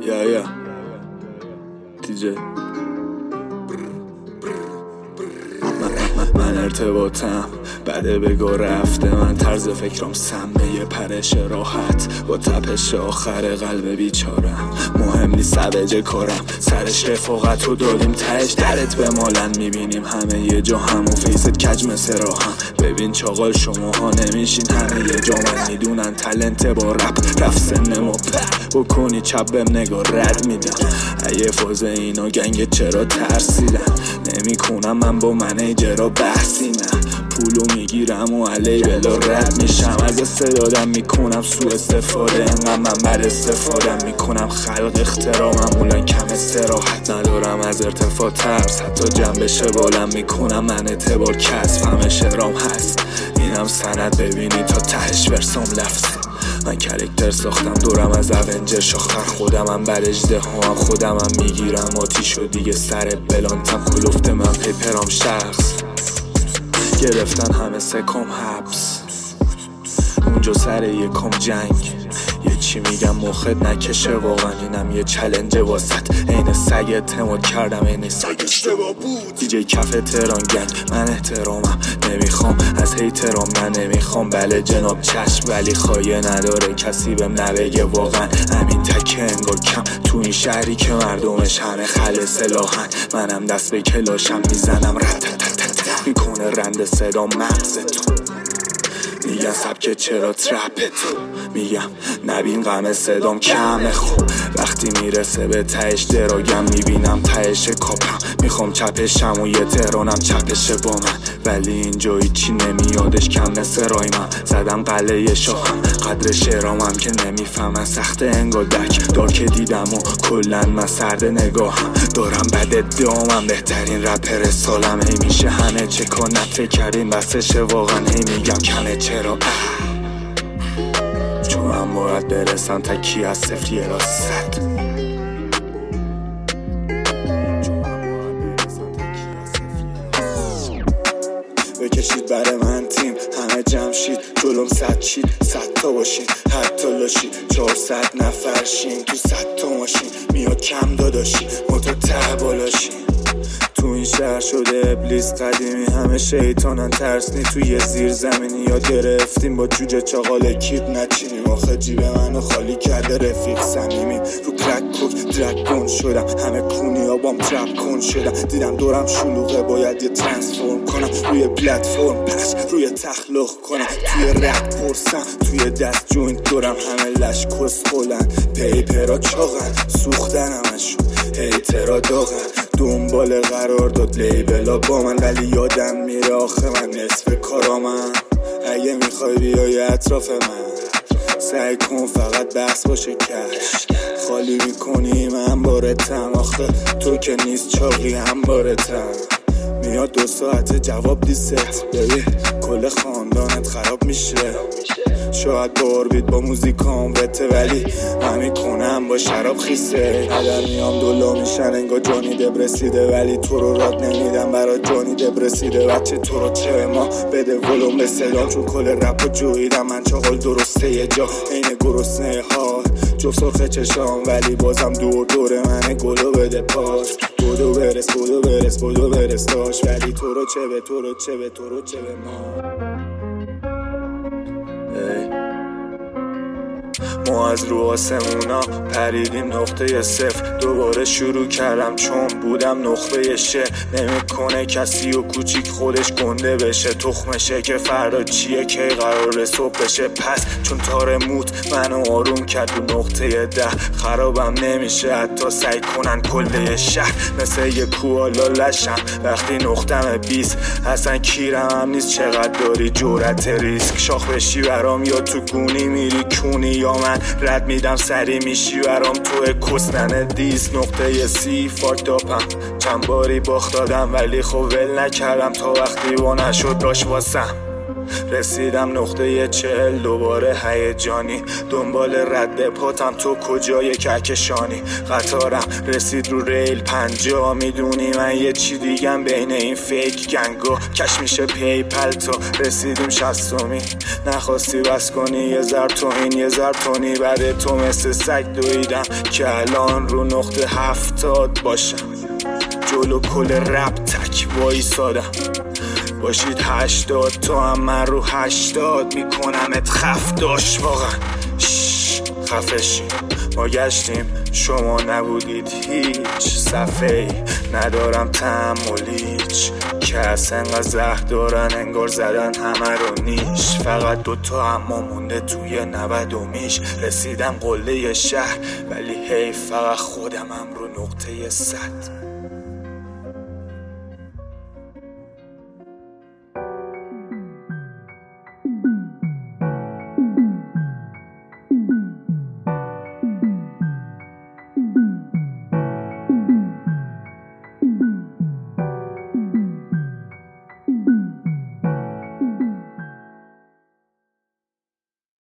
یا دیجی من ارتباطم بده بگو رفته، من طرز فکرم سمه یه پرش راحت با تپش آخر قلب بیچارم. مهم نیست سبجه کارم سرش رفاقت رو دادیم تهش درت به مالن میبینیم همه یه جا هم و فیست کج مثل راهم. ببین چاقال شماها نمیشین همه یه جا، من میدونن تلنت با رپ رفت سن ما بکنی چپ بهم نگاه رد میدم. ایه فاز اینا گنگ چرا ترسیدن نمی کنم من با منیجرها بحثی نه، پولو میگیرم و علی بلا رد میشم. از استعدادم میکنم سو استفاده، انقدر من بد استفادم میکنم خلق اختراع معمولا کم استراحت ندارم از ارتفاع ترس، حتی جنبش بالم میکنم من اعتبار کسب همه شرام هست. اینم سند ببینی تا تهش ورسام لفظ، من کرکتر ساختم دورم از اونجر شاختر خودمم بر اژدهام خودمم میگیرم آتیش و دیگه سر بلانتم کلفت من پیپرام شخص گرفتن همه سکم حبس اونجا سر یکم جنگ یه چی میگم مخت نکشه واقعا اینم یه چلنج واسط این سگ اعتماد کردم این سگ اشتباه بود دیجی کف تهران گنگ من احترامم نمیخوام از هیترام من نمیخوام بله جناب چشم ولی خواهیه نداره کسی بهم نبگه واقعا همین تکه انگار کم تو این شهری که مردمش همه خل سلاحن منم دست به کلاشم میزنم رتتتت میکنه رند صدا مغزتون میگن سبکه چرا ترپه تو میگم نبین غم صدام کمه خوب وقتی میرسه به تهش دراگم میبینم تهش کاپم میخوام چپشم و یه تهرانم چپشه با من ولی اینجایی چی نمیادش کم مثل رای من زدم قلعه شاهم قدر شعرامم که نمیفهمن سخت انگار دک دار که دیدم و کلن من سرد نگاهم دارم بد ادامم بهترین رپر سالم هی میشه همه چه کنم فکر کردین بسشه واقعا هی میگم کمه چرا چون من باید برسم تا کی از صفر یه راست صد بکشید برای من تیم همه جمشید جلوم 100 شید 100 تا باشین حتی لاشید 400 نفر شین تو 100 تا ماشین میاد کم داداشی موتور ته بالاشین تو این شهر شده ابلیس قدیمی همه شیطانن ترسنی توی یه زیر زمینی یاد گرفتیم با جوجه چاقال کیپ نچینیم آخه جیب منو خالی کرده رفیق صمیمی رو کرک کوک درک شدم همه کونی ها بام ترپ کن شدم دیدم دورم شلوغه باید یه ترانسفورم کنم روی پلتفرم پش روی تخلق کنم توی رپ پرسم توی دست جوینت دورم همه لش کس خولن پیپرا چاقن سوختن همشون هیترا داغن دنبال قرار داد لیبلا با من ولی یادم میره آخه من نصف کارامم اگه میخوای بیای اطراف من سعی کن فقط بحث باشه کش خالی میکنی من بارتم آخه تو که نیست چاقی هم بارتم میاد 2 ساعت جواب دیست ببین کل خاندانت خراب میشه شاید باربید با موزیکام بته ولی من میکنم با شراب خیسه قدر میام دولا میشن انگار جانی دب رسیده ولی تو رو راد نمیدم برای جانی دب رسیده بچه تو رو چه ما بده ولوم به صدام چون کل رپ رو جویدم من چاقال درسته یه جا این گرسنه ها جفت سرخ چشام ولی بازم دور منه گلو بده پاس بودو برس داشت ولی تو رو چه به ما ما از رو آسمونا پریدیم نقطه صفر دوباره شروع کردم چون بودم نخبه شه نمیکنه کسی و کوچیک خودش گنده بشه تخمشه که فردا چیه که قراره صبح بشه پس چون تار موت منو آروم کرد رو نقطه 10 خرابم نمیشه حتی سعی کنن کل شهر مثل یه کوالا لشم وقتی نقطم 20 اصلا کیرم هم نیست چقدر داری جرأت ریسک شاخ بشی برام یا تو گونی میری کونی یا من رد میدم سری میشی برام تو کسنن دیس نقطه سی فاکتاپم چند باری باخت دادم ولی خب ول نکردم تا وقتی وا نشد راش واسم رسیدم نقطه 40 دوباره هیجانی، دنبال رد پاتم تو کجای کهکشانی. قطارم رسید رو ریل 50، میدونی من یه چی دیگم بین این فیک گنگا کش میشه پیپل تا رسیدیم 60می. نخواستی بس کنی یه ذر تو این یه ذر تونی، بعد تو مثل سگ دویدم که الان رو نقطه 70 باشم. جلو کل رپ تک وایسادم، باشید 80 تو هم من رو 80 میکنمت خف داشت واقعا. خفشی ما گشتیم شما نبودید هیچ، صفحه‌ای ندارم تحمل هیچ، کس انقدر زهر دارن انگار زدن همه رو نیش. فقط دوتا اما مونده توی 90میش، رسیدم قله شهر ولی حیف فقط خودمم رو نقطه 100.